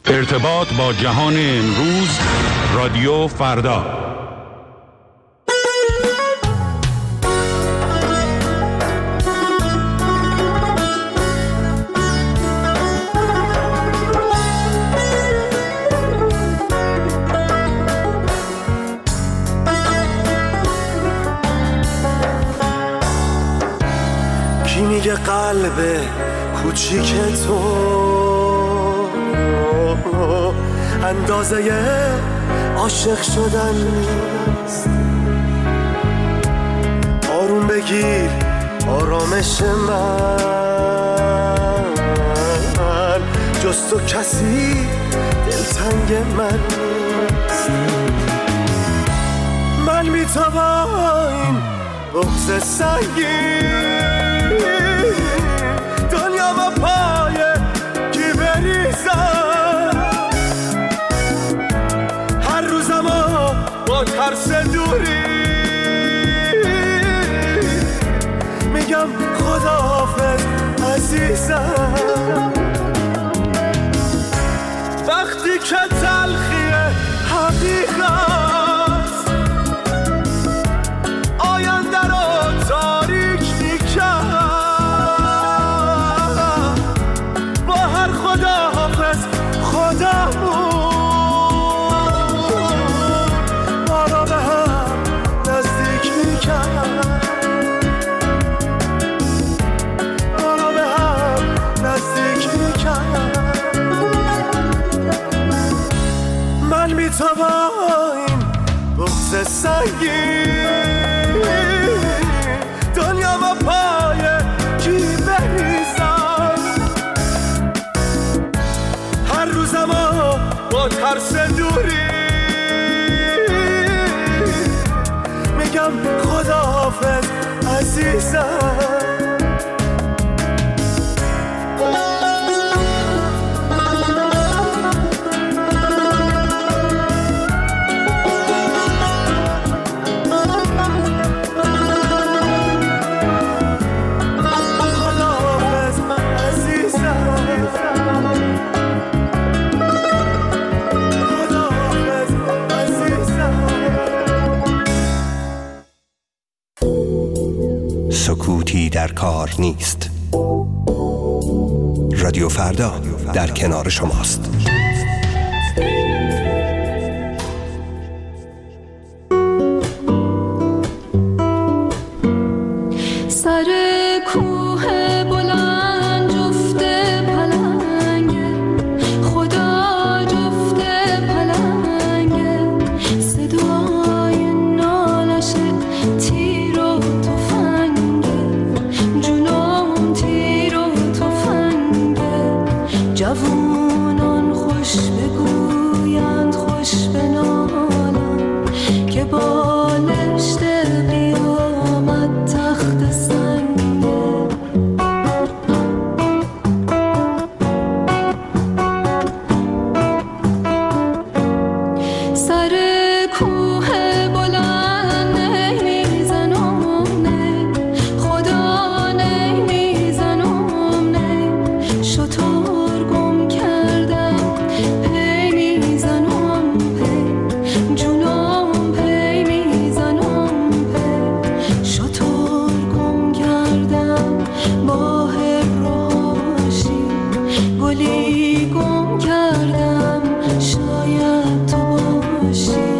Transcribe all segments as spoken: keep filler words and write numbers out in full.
ارتباط با جهان امروز، رادیو فردا. کی میگه قلب کوچیک تو اندازه عاشق شدن نیست؟ آروم بگیر آرامش من، جز تو کسی دلتنگ من نیست. من بی تو با این بغض سنگین دنیا با پای کی بریزم، هر روزمو با ترس دوری میگم خداحافظ عزیزم. وقتی که تلخی حقیقت آینده رو تاریک میکرد، با هر خداحافظ خدامون ما را به هم نزدیک میکرد، ما را به هم نزدیک میکرد. من بی تو با این بغض سنگین دنیا با پای کی بریزم، هر روزمو با ترس دوری میگم خداحافظ عزیزم. سکوتی در کار نیست. رادیو فردا در کنار شماست. سر کوه بلند جفت پلنگه، خدا جفت پلنگه، صدای نالش تیر و تفنگه، جنون تیر و تفنگه. جوانان خوش بگویند خوش بنالند که بالشت قیامت تخت سنگه. سر کوه بلند نمیزنم نه، خدا نمیزنم نه، شطور گم کردم پی میزنم پی، جونم پی میزنم پی، شطور گم کردم با هراشی، گلی گم کردم شاید تو باشی.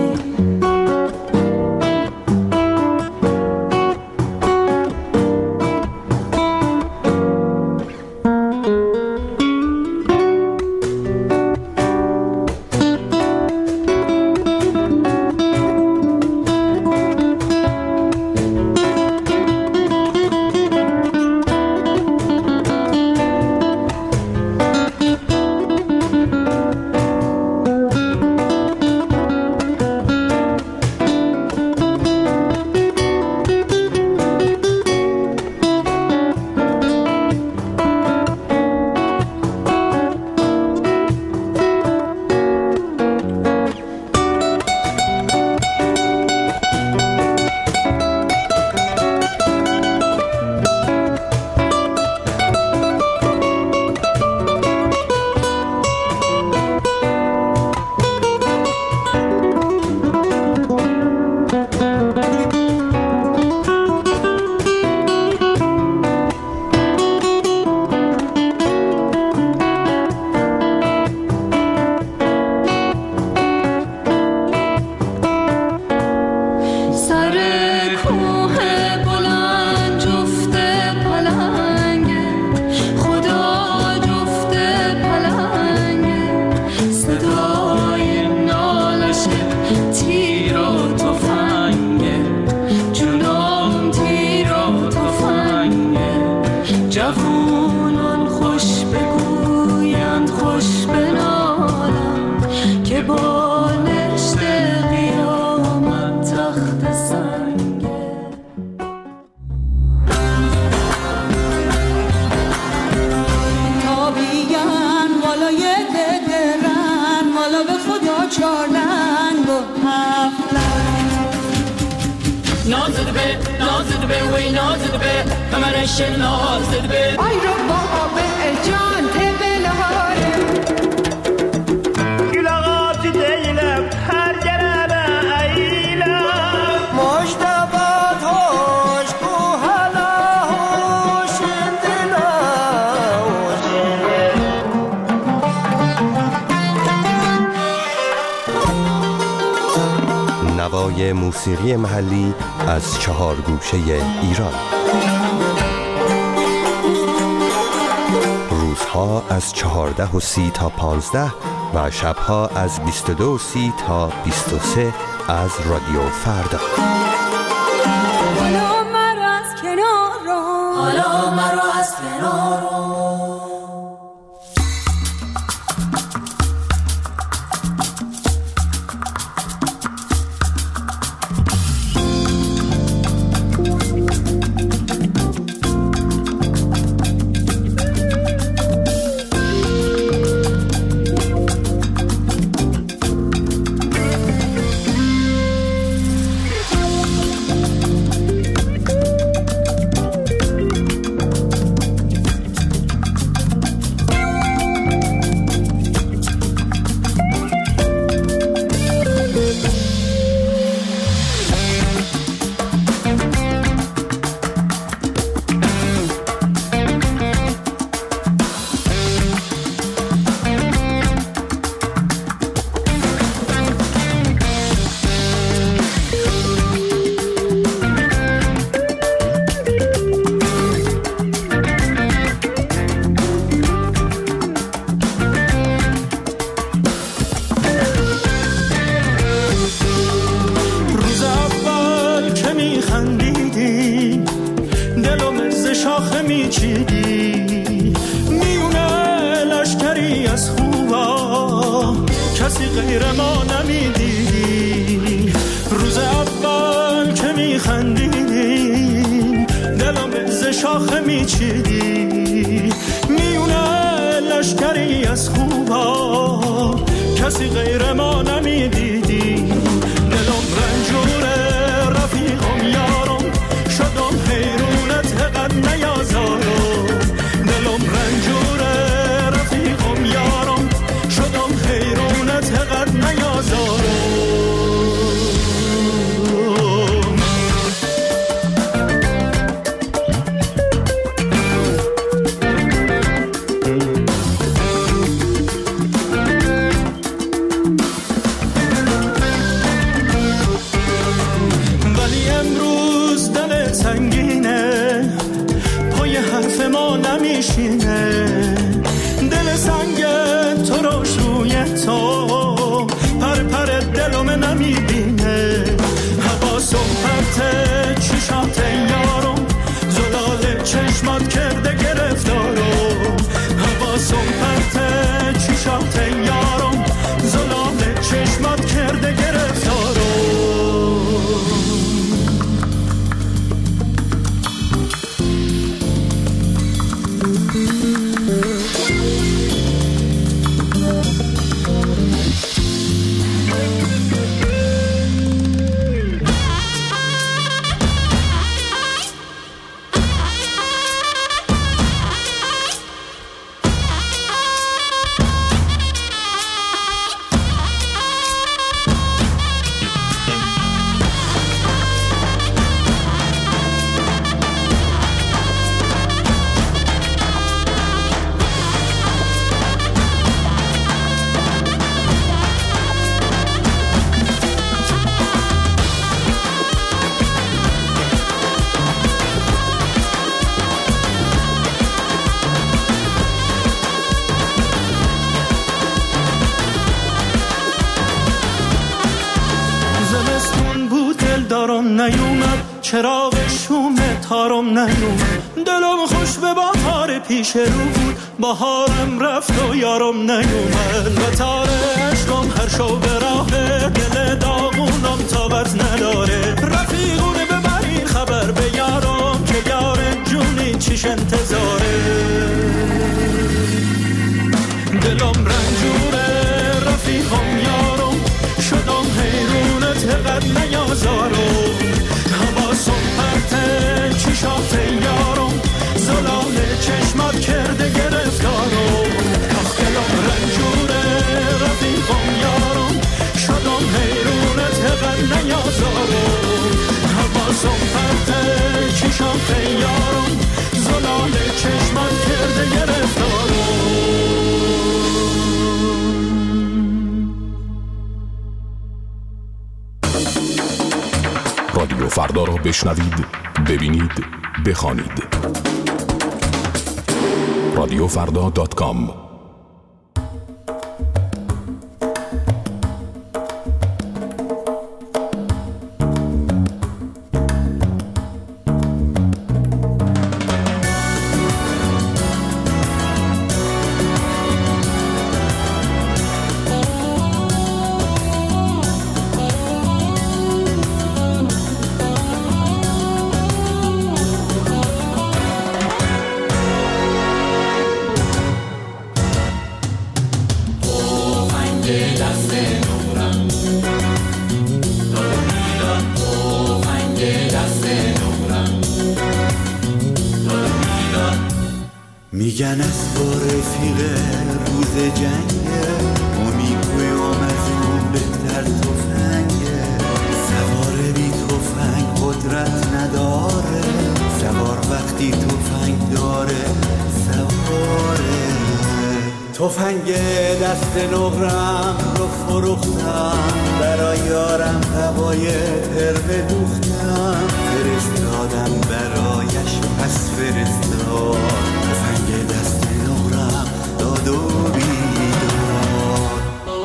درن والا به خدا چارلنگ و هفلنگ نازد به نازد به وی نازد به کمرش نازد به ای رو بابا به جان تبلاره گلاغات دیلم هر گربه ایلم مجدبات هوش کو حالا هوش دلا نوای موسیقی محلی از چهار گوشه ایران. روزها از چهارده و سی تا پانزده و شبها از بیست و دو و سی تا بیست و سه از رادیو فردا. حالا مرا از کنار رو حالا مرا از کنار رو نیومد چراغ شوم تارم نیومد دلم خوش به بهار پیش رو بود بهارم رفت و یارم نیومد و تار عشقم هر شو به راه دل داغونم تابت نداره رفیقونه ببرین خبر به یارم که یار جونی چیش انتظاره دلم رنگ رنجوره رفیقم یارم شدم حیرونت قد نیازارم حواسم پرته چشات یارم زلال چشمات کرده گرفتارم دلم رنجوره رفیقم یارم شدم حیرونت قد نیازارم حواسم پرته چشات یارم زلال چشمات کرده گرفتارم. رادیو فردا را بشنوید، ببینید، بخوانید. رادیو فردا دات کام. میگن از با رفیق روز جنگه ما میگویم از اون بهتر تفنگه سوار بی تفنگ قدرت نداره سوار وقتی تفنگ داره سواره تفنگ دست نقرم رو فروختم برای یارم هوای تربه دوختم فرستادم برایش پس فرستاد تفنگ دست نقرم داد و بیداد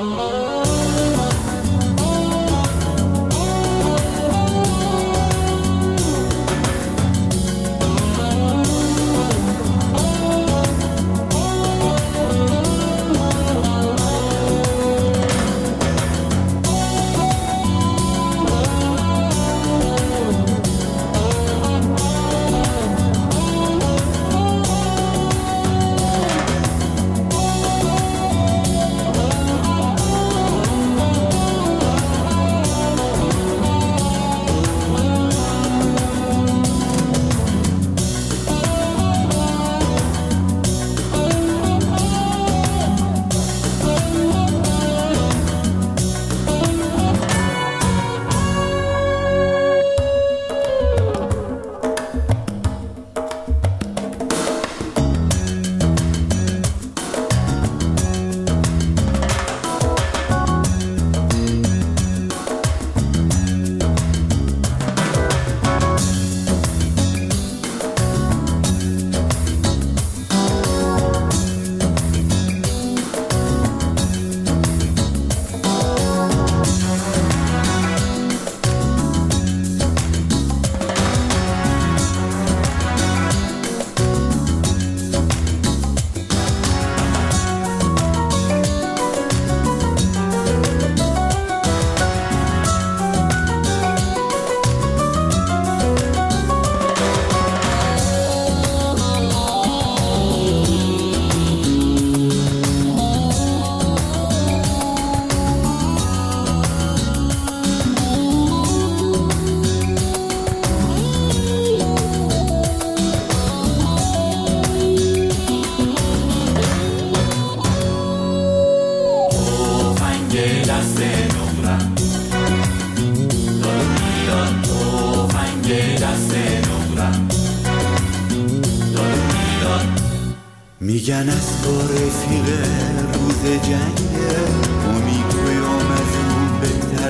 میگن از با رفیق روز جنگه ما میگویم از اون بهتر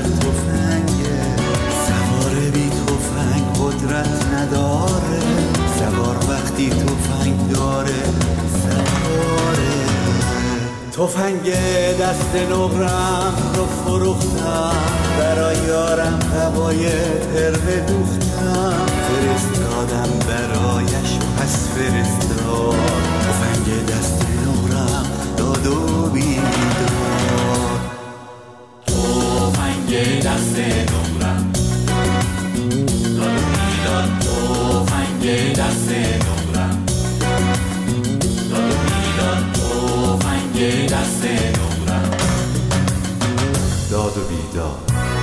تفنگه سوار بی تفنگ قدرت نداره سوار وقتی تفنگ داره سواره تفنگ دست نقرم رو فروختم برای یارم هوای تربه دوختم فرستادم برایش پس فرستاد تفنگ دست نقرم داد و بیداد تفنگ دست نقرم داد و بیداد تفنگ دست نقرم داد و بیداد تفنگ دست نقرم و بیدار.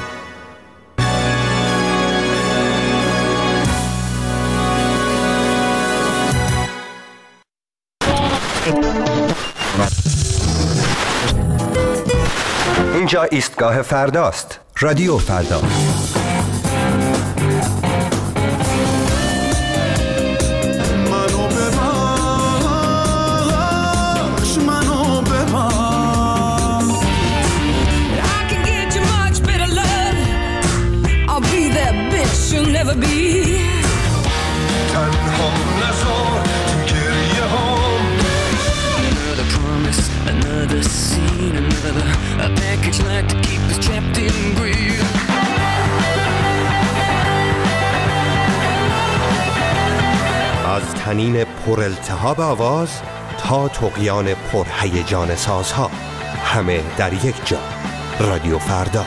اینجا ایستگاه فرداست. رادیو فردا. منو ببخش، منو ببخش. I can get you much better love. I'll be that bitch you'll never be. تنها نذار تو گریه هام. Another promise, another scene, another a package like to keep us trapped in greed. از طنین پر التهاب آواز تا طغیان پر هیجان سازها، همه در یک جا. رادیو فردا.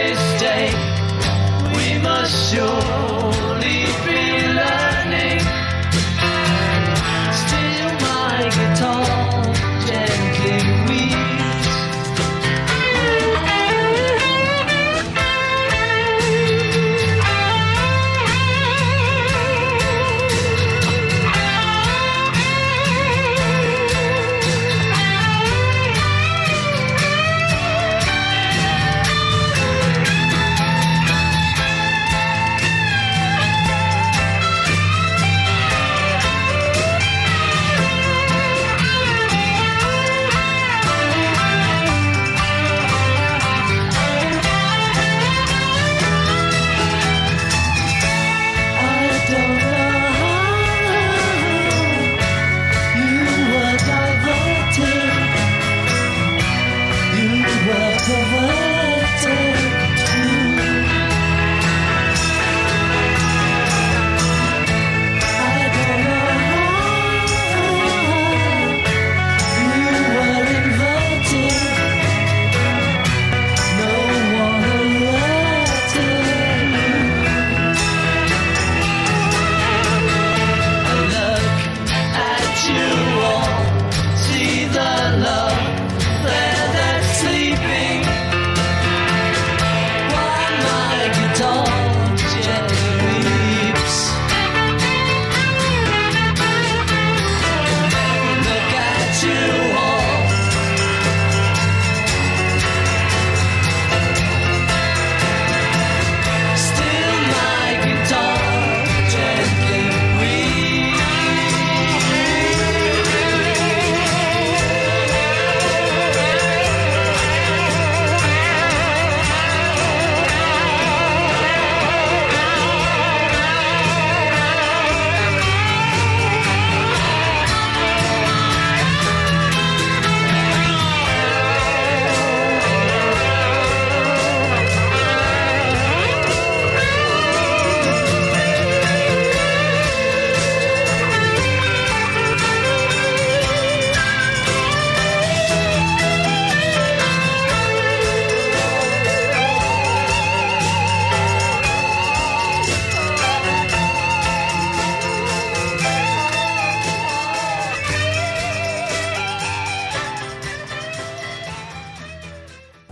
Surely be learning.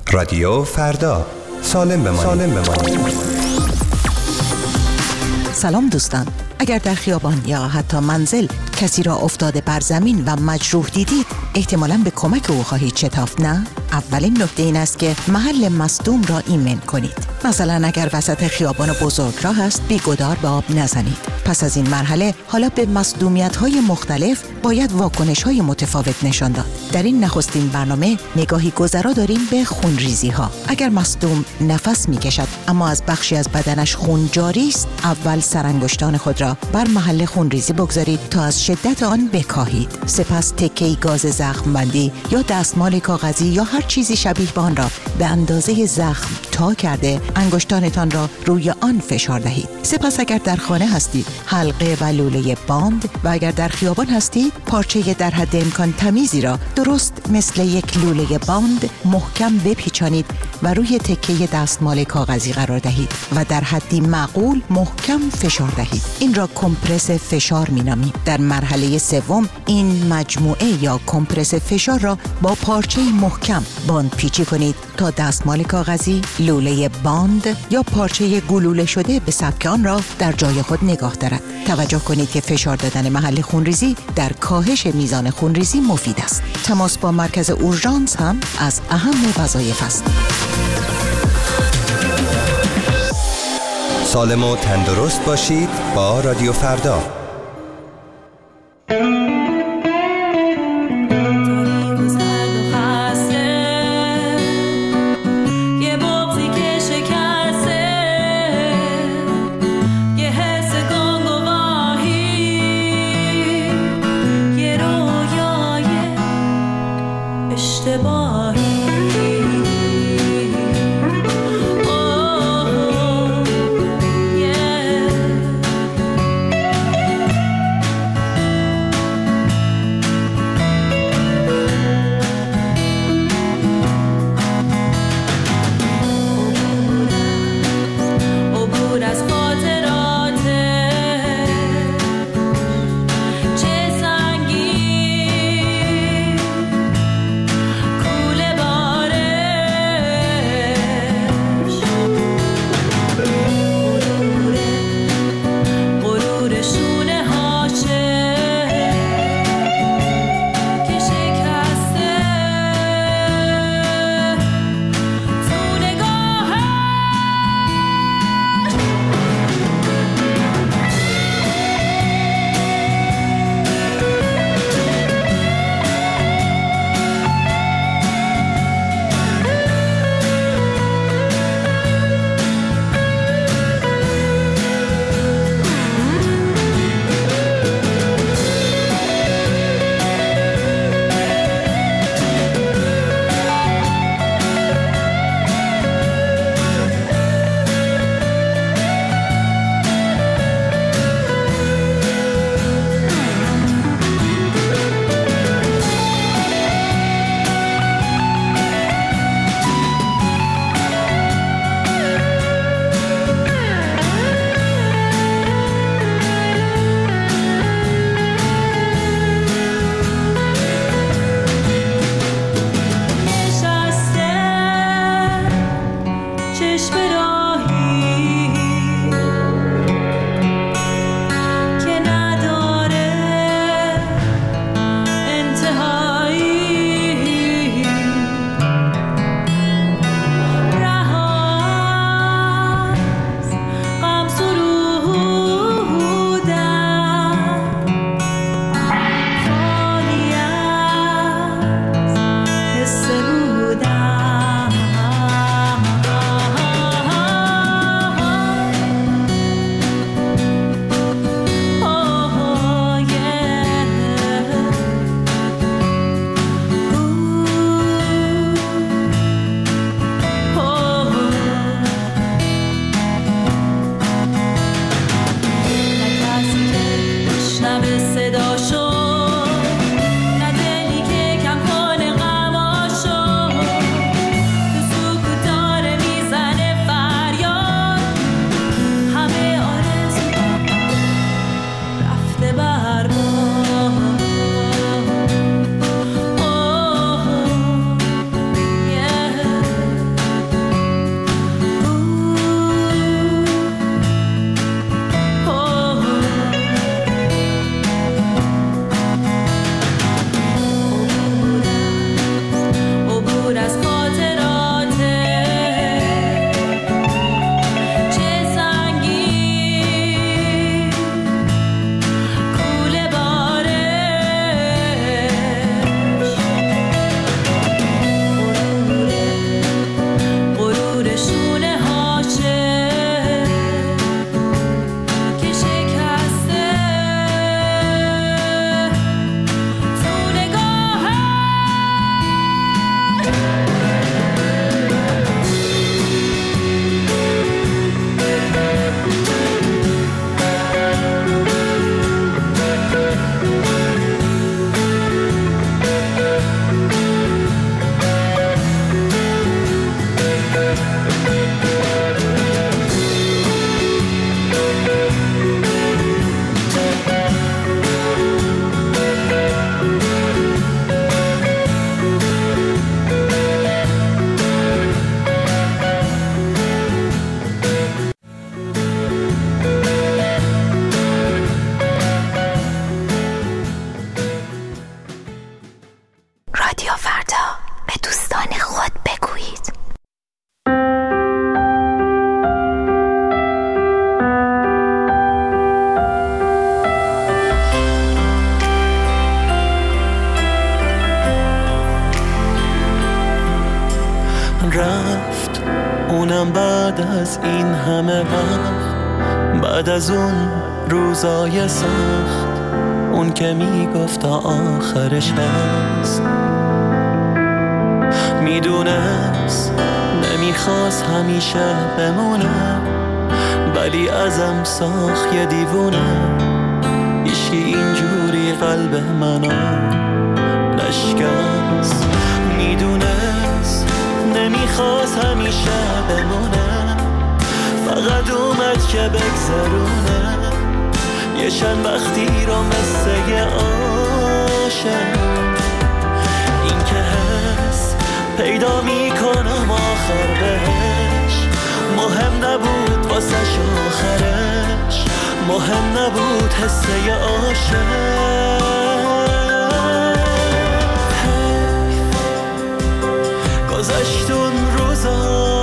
رادیو فردا، سالم بمانید. سالم بمانید. سلام دوستان، اگر در خیابان یا حتی منزل کسی را افتاده بر زمین و مجروح دیدید، احتمالاً به کمک او خواهید شتافت، نه؟ اولین نکته این است که محل مصدوم را ایمن کنید. مثلا اگر وسط خیابان بزرگراه است، بی‌گدار به آب نزنید. پس از این مرحله حالا به مصدومیت‌های مختلف باید واکنش‌های متفاوت نشان داد. در این نخستین برنامه نگاهی گذرا داریم به خونریزی‌ها. اگر مصدوم نفس می‌کشد اما از بخشی از بدنش خون جاری است، اول سرانگشتان خود را بر محل خونریزی بگذارید تا از شدت آن بکاهید. سپس تکه‌ای گاز زخم بندی یا دستمال کاغذی یا هر چیزی شبیه به آن را به اندازه زخم تا کرده انگشتانتان را روی آن فشار دهید. سپس اگر در خانه هستید، حلقه و لوله باند و اگر در خیابان هستید، پارچه در حد امکان تمیزی را درست مثل یک لوله باند محکم بپیچانید و روی تکه دستمال کاغذی قرار دهید و در حدی معقول محکم فشار دهید. این را کمپرس فشار می‌نامیم. در مرحله سوم این مجموعه یا کمپرس فشار را با پارچه محکم باند پیچی کنید تا دستمال کاغذی، لوله باند یا پارچه گلوله شده به سبک آن را در جای خود نگاه دارد. توجه کنید که فشار دادن محل خونریزی در کاهش میزان خونریزی مفید است. تماس با مرکز اورژانس هم از اهم وظایف است. سالم و تندرست باشید با رادیو فردا. چه سنگین کوله باره من رفت، اونم بعد از این همه وقت، بعد از اون روزای سخت، اون که میگفت تا آخرش هست. میدونست نمیخواست همیشه بمونه، ولی ازم ساخت یه دیوونه. هیچکی اینجوری قلب منو نشکست. میدونست نمیخواست همیشه بمونه، فقط اومد که بگذرونه یه چند وقتی رو مثل یه عاشق. این که هست پیدا میکنم آخر بهش، مهم نبود واسش آخرش، مهم نبود حسه یه عاشق. گذشت اون روزا،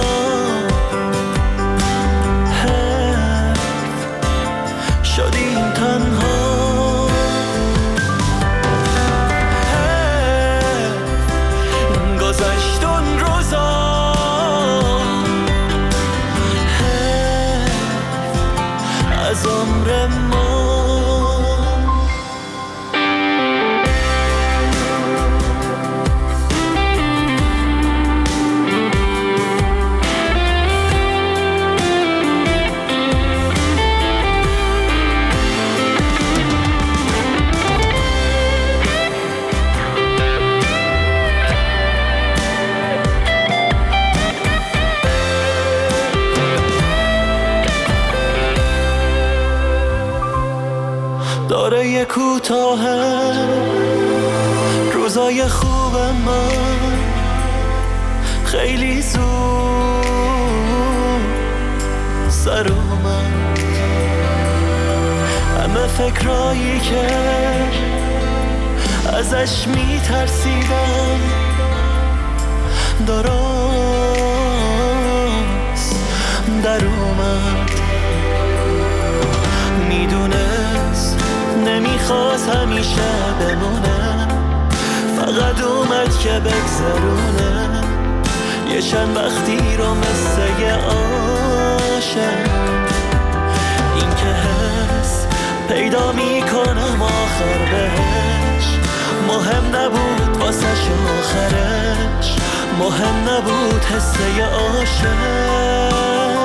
شدیم تنها، گذشت اون روزا، از عمر ما. داره یه کوتاهه روزای خوب من، خیلی زود سر اومد. همه فکرایی که ازش میترسیدم درست در اومد. میدونست نمیخواست همیشه بمونه، فقط اومد که بگذرونه یه چند وقتی رو مثل یه عاشق. این که هست پیدا میکنم آخر بهش، مهم نبود واسش آخرش، مهم نبود حسه یه عاشق.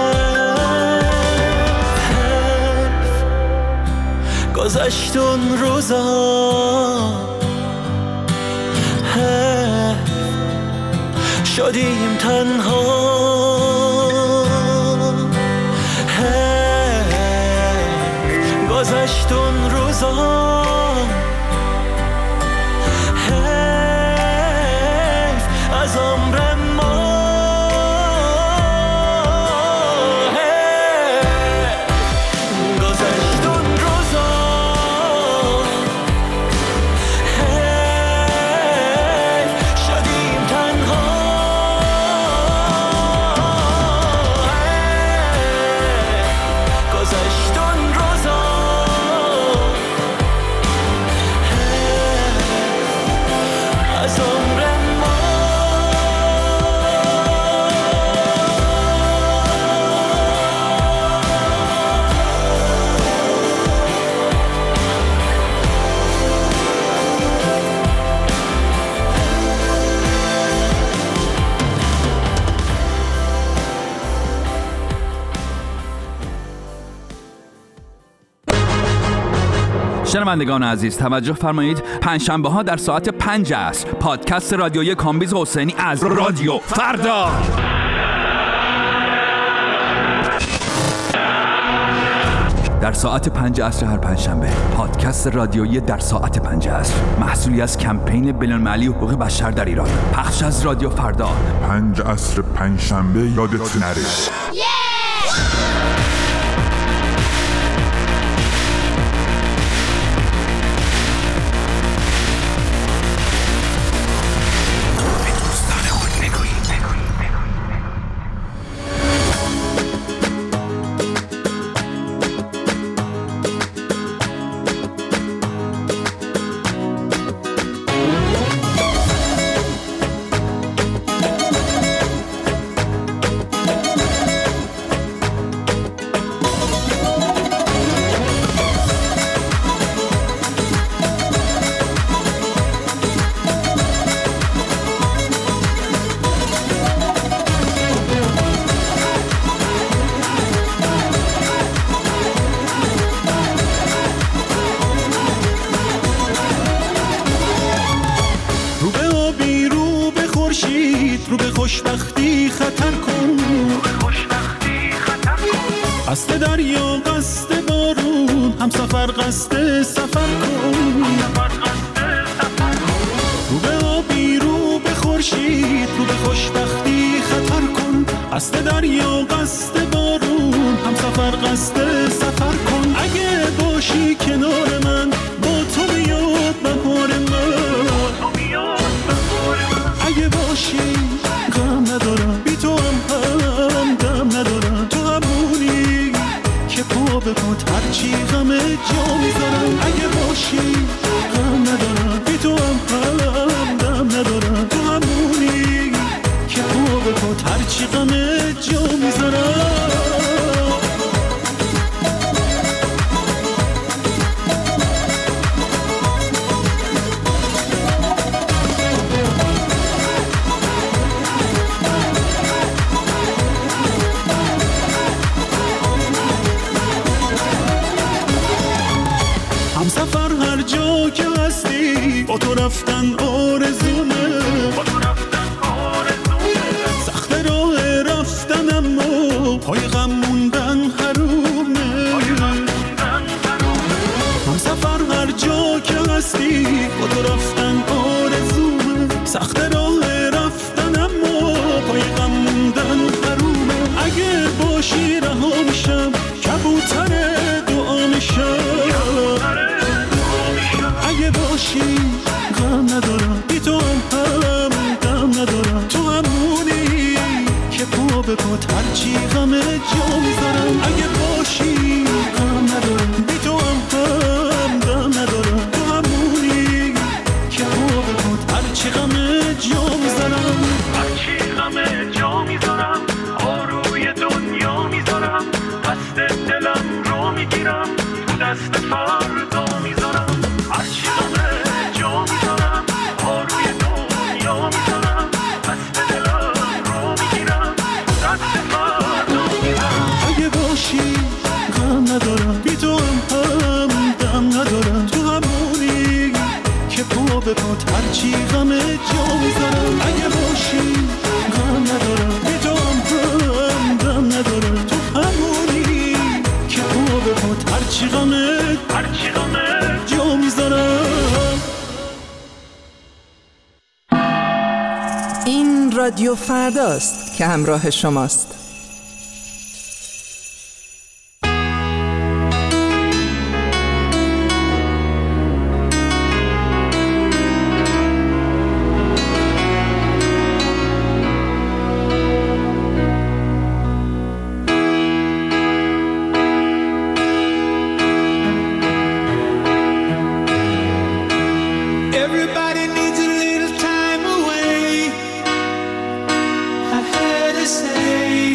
گذشت اون روزا، شدیم تنها، گذشت اون روزا، از عمر ما. شنوندگان عزیز توجه فرمایید، پنجشنبه ها در ساعت پنج عصر پادکست رادیویی کامبیز حسینی از رادیو فردا. در ساعت پنج عصر هر پنجشنبه پادکست رادیویی در ساعت پنج عصر، محصولی از کمپین بین‌المللی حقوق بشر در ایران، پخش از رادیو فردا. پنج عصر پنجشنبه یادت نره. رو به خوشبختی خطر کن، قصد دریا قصد بارون، هم سفر قصد سفر کن، رو به آبی رو به خورشید رو به خوشبختی خطر کن، قصد دریا قصد بارون، هم سفر قصد سفر کن. اگه باشی کنار من با تو بیاد بهار من، اگه باشی غم ندارم بی تو هم هم دم ندارم، تو همونی که پا به پات هرچی غم جا میذارم. اگه باشی غم ندارم بی تو هم هم دم ندارم، تو همونی که پا به پات هرچی غم جا میذارم. همسفر هر جا که هستی با تو رفتن آرزومه، سخت راه رفتن اما پای غم موندن حرومه. همسفر هر جا که هستی با تو رفتن آرزومه، سخت راه رفتن اما پای غم موندن حرومه. اگه باشی رها میشم کبوتر دعا میشم، اگه باشی غم ندارم بی تو هم هم غم ندارم، تو همونی که پا به پات هرچی غم جا میذارم. اگه باشی غم ندارم بی تو هم هم غم ندارم، تو همونی که پا به پات هرچی غم جا میذارم، هرچی غم جا میذارم، آروی دنیا میذارم، دست دلم رو میگیرم تو دست فردا میذارم، هرچی غم جا میذارم، آروی دنیا میذارم، دست دلم رو میگیرم دست فردا میذارم. اگه باشی غم ندارم بی تو هم هم دم ندارم، تو همونی که پا به پات هرچی غم جا میذارم. اگه باشی غم ندارم بی تو هم هم دم ندارم، تو همونی که پا به پات هرچی غم هرچی غم جا میذارم. این رادیو فرداست که همراه شماست. Everybody needs a little time away, I had to say.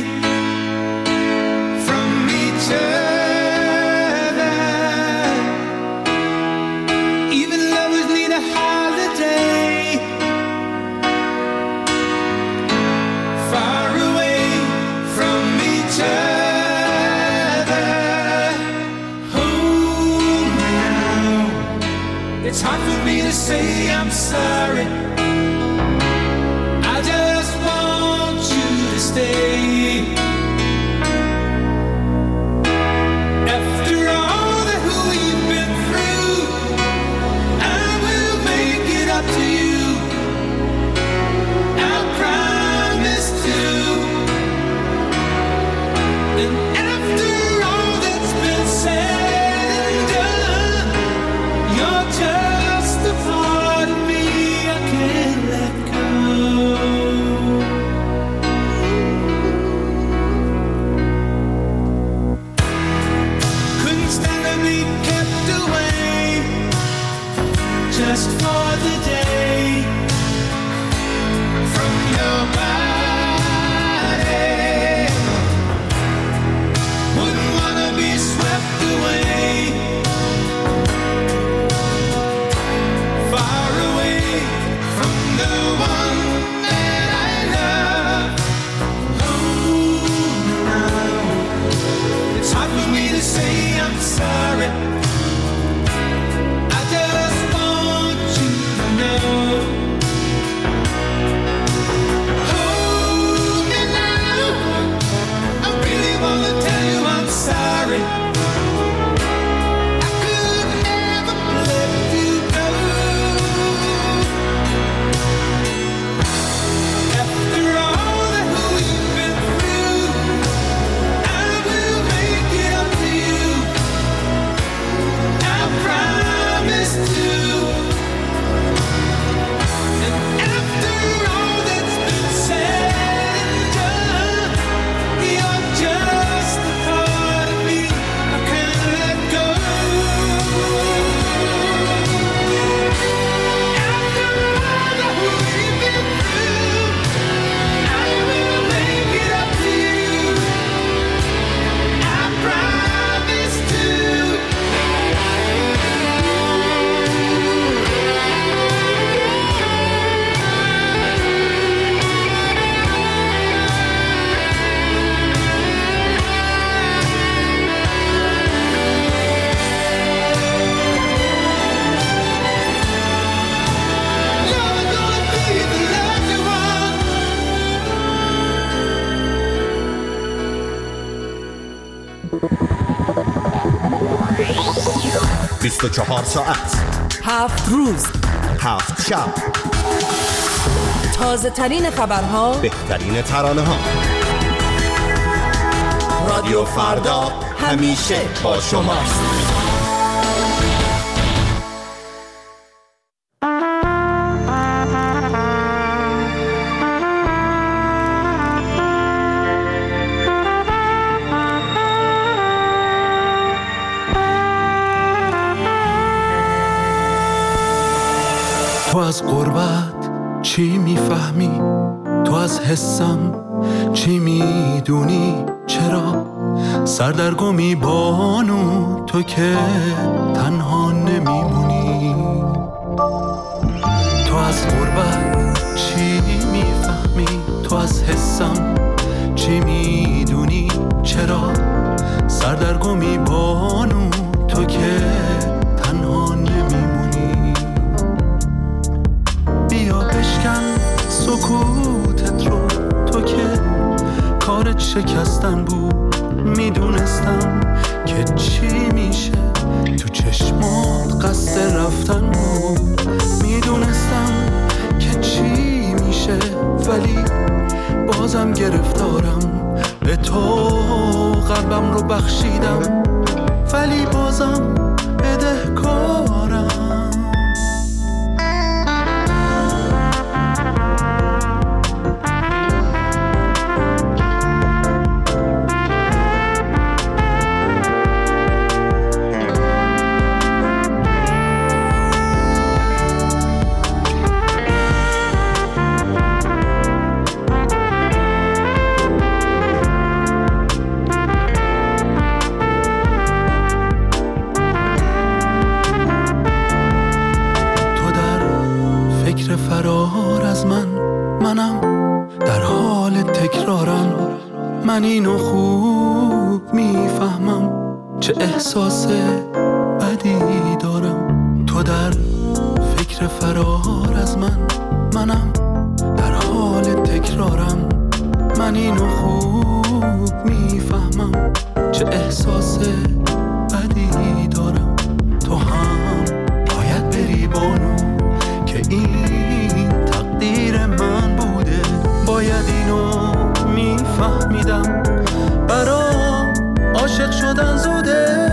بیست و چهار ساعت، هفت روز، هفت شب، تازه ترین خبرها، بهترین ترانه ها. رادیو فردا همیشه با شماست. تو از غربت چی میفهمی؟ تو از حسم چی میدونی؟ چرا سردرگمی بانو تو که تنها نمیمونی؟ تو از غربت چی میفهمی؟ تو از حسم چی میدونی؟ چرا سردرگمی بانو تو که تنها نمیمونی؟ بیا بشکن سکوتت رو، تو که کارت شکستن بود. میدونستم که چی میشه، تو چشمات قصد رفتن بود. میدونستم که چی میشه، ولی بازم گرفتارم. به تو قلبم رو بخشیدم، ولی بازم بدهکارم. فرار از من، منم در حال تکرارم. من اینو خوب میفهمم، چه احساس بدی دارم. تو در فکر فرار از من، منم در حال تکرارم. من اینو خوب میفهمم، چه احساس بدی دارم. تو هم باید بری بانو که این تقدیر من بوده. باید اینو میفهمیدم، برام عاشق شدن زوده.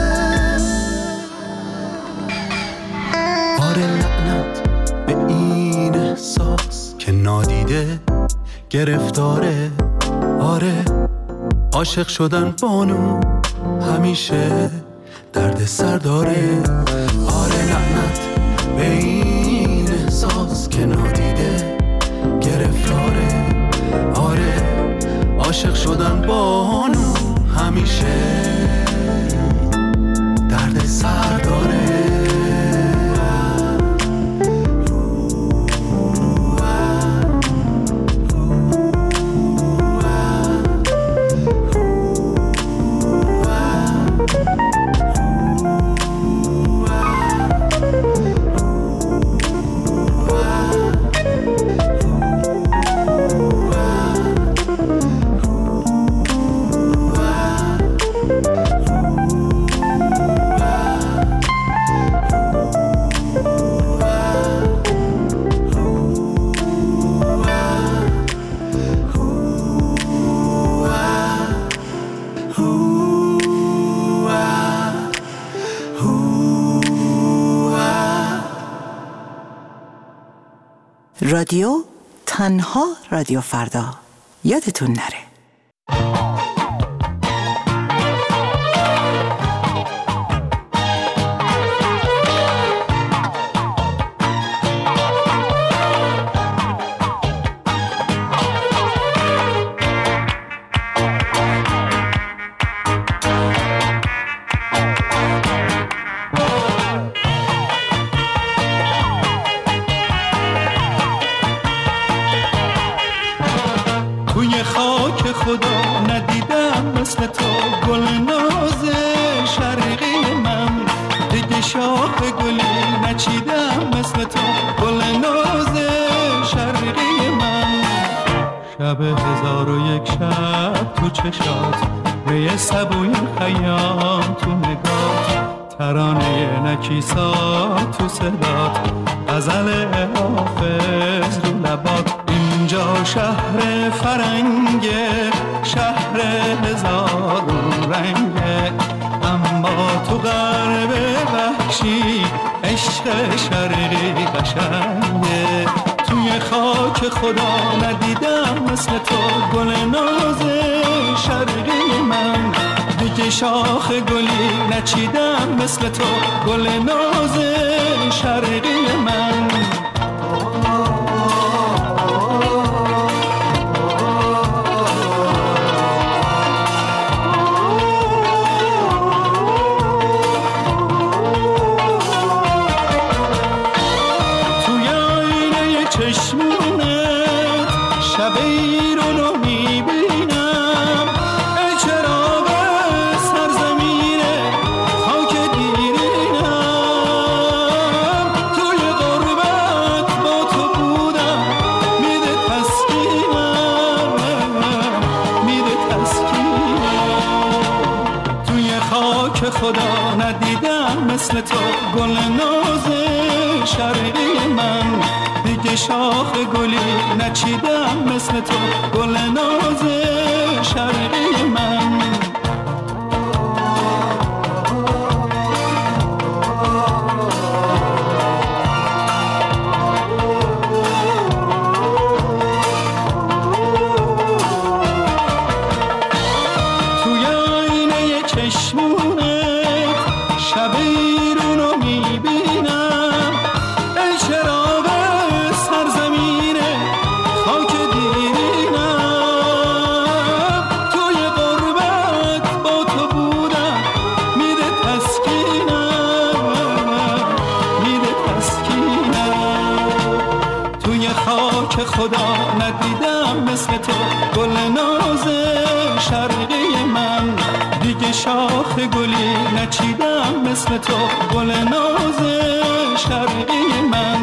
آره لعنت به این احساس که نادیده گرفتاره. آره عاشق شدن بانو همیشه درد سر داره. آره لعنت به این احساس که نادیده گرفتاره. آره عاشق شدن بانو همیشه درد سر داره. رادیو تنها رادیو فردا، یادتون نره. خدا ندیدم مثل تو گل ناز شرقی من. دیگه شاخ گلی نچیدم مثل تو گل ناز شرقی من. شب هزار و یک شب تو چشات، می سبوی خیام تو نگاه، ترانه نکیسات تو صدات، غزل حافظ رو لبات. اینجا شهر فرنگه، شهر هزار رنگه، اما تو غرب وحشی عشق شرقی قشنگه. توی خاک خدا ندیدم مثل تو گل ناز شرقی من، دیگه شاخ گلی نچیدم مثل تو گل ناز شرقی من. خدا ندیدم مثل تو گل ناز شرقی من، دیگه شاخ گلی نچیدم مثل تو گل ناز شرقی من. خدا ندیدم مثل تو گل ناز شرقی من، دیگه شاخ گلی نچیدم مثل تو گل ناز شرقی من.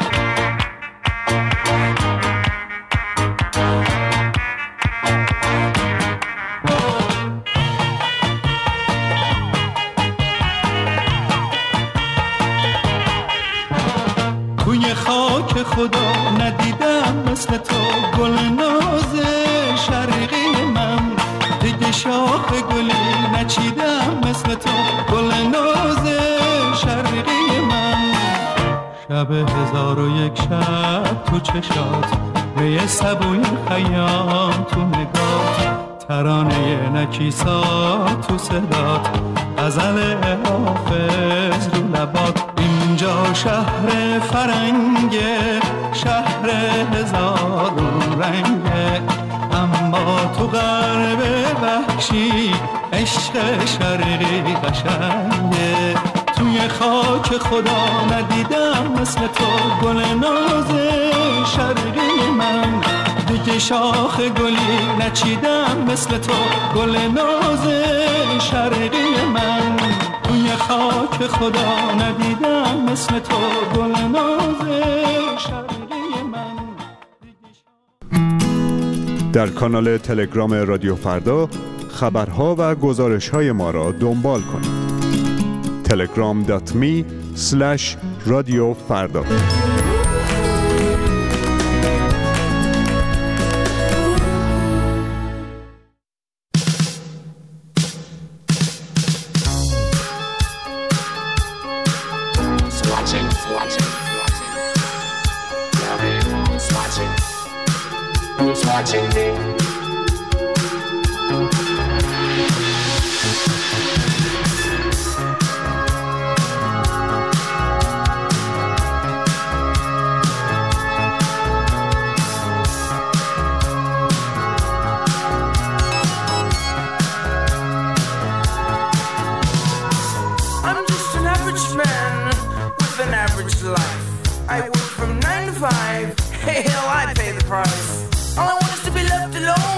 توی خاک خدا ندیدم مثل تو گل ناز شرقی من، دیگه شاخ گلی نچیدم مثل تو گل ناز شرقی من. شب هزار و یک شب تو چشات، می سبوی خیام تو نگات، ترانه نکیسات تو صدات، غزل حافظ رو لبات. اینجا شهر فرنگه، شهر هزار رنگه، اما تو غرب وحشی عشق شرقی قشنگه. توی خاک خدا ندیدم مثل تو گل ناز شرقی من، دیگه شاخ گلی نچیدم مثل تو گل ناز شرقی من. توی خاک خدا ندیدم مثل تو گل ناز شرقی من. در کانال تلگرام رادیو فردا خبرها و گزارش‌های ما را دنبال کنید. تلگرام دات می اسلش رادیو فردا. Watching me. I'm just an average man with an average life. I work from nine to five. Hey, hell, I pay the price. All I want is to be left alone.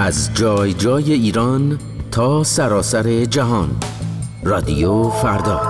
از جای جای ایران تا سراسر جهان. رادیو فردا.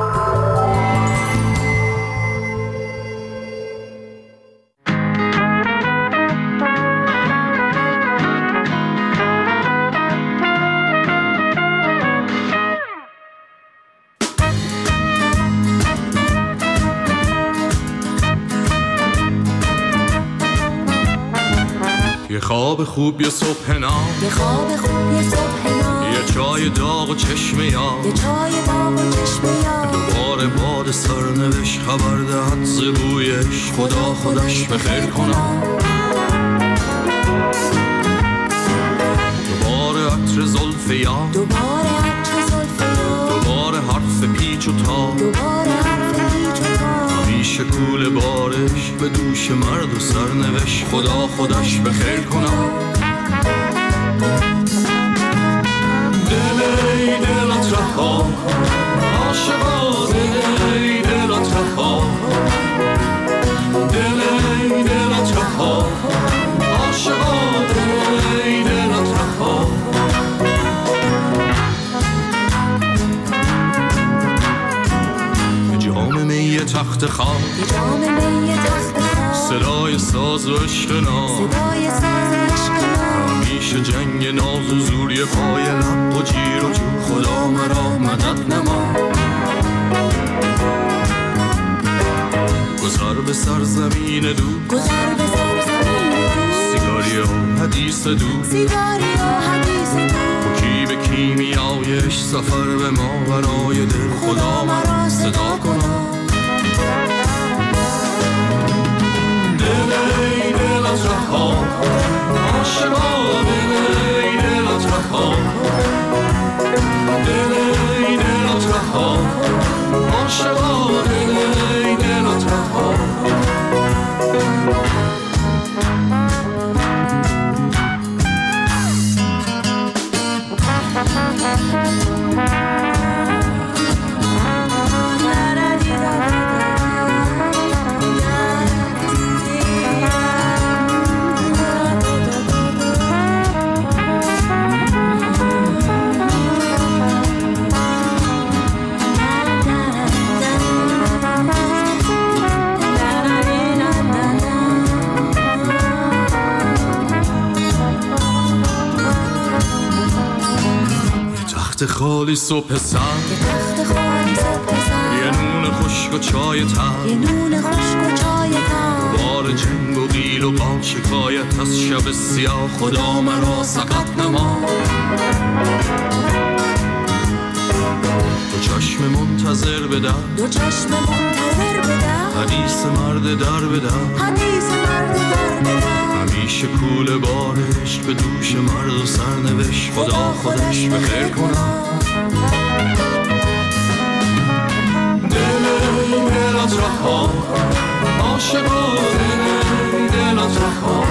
یه خواب خوب یه صبح نام، یه خواب خوب یه صبح نام، یه چای داغ و چشم یاد، یه چای داغ و چشم یاد، دوباره باد سرنوشت خبر دهد ز بویش، خدا خودش بخیر کنم. دوباره عطر زلف یاد، دوباره عطر زلف یاد، دوباره حرف پیچ و تاب، دوباره حرف پیچ و تاب، همیشه کول بارش به دوش مرد و سرنوشت، خدا خودش بخیر کنم. دل ای دلت رها کن عاشقا، دل ای دلت رها کن، دل ای دلت رها کن عاشقا، دل ای دلت رها کن. جام می تخت خواب، جام می تخت خواب، صدای ساز و عشق نام، صدای ساز و عشق نام، همیشه جنگ ناز و زوری پای لب و جیر و جو، خدا مرا مدد نما. گذر به سرزمین دو، گذر به سرزمین دو، سیگاری و حدیث دو، سیگاری و حدیث دو، کی به کیمیایش سفر به ما برای دل، خدا مرا صدا کنم. دل ای دلت رها کن عاشقا، دل ای دلت رها کن، دل ای دلت رها کن عاشقا، دل ای دلت رها کن. تخت خالی صبح سر، تخت خالی صبح سر، یه نون خشک و چای تر، یه نون خشک و چای تر، بار جنگ و قیل و با شکایت از شب سیاه، خدا مرا سقط نما. دو چشم منتظر بدر، دو چشم منتظر بدر، حدیث مرد در بدر، حدیث مرد در بدر، همیشه کول بارش به دوش مرد و سرنوشت، خدا خودش بخیر کنم. دل ای دلت رها کن عاشقا، دل ای دلت رها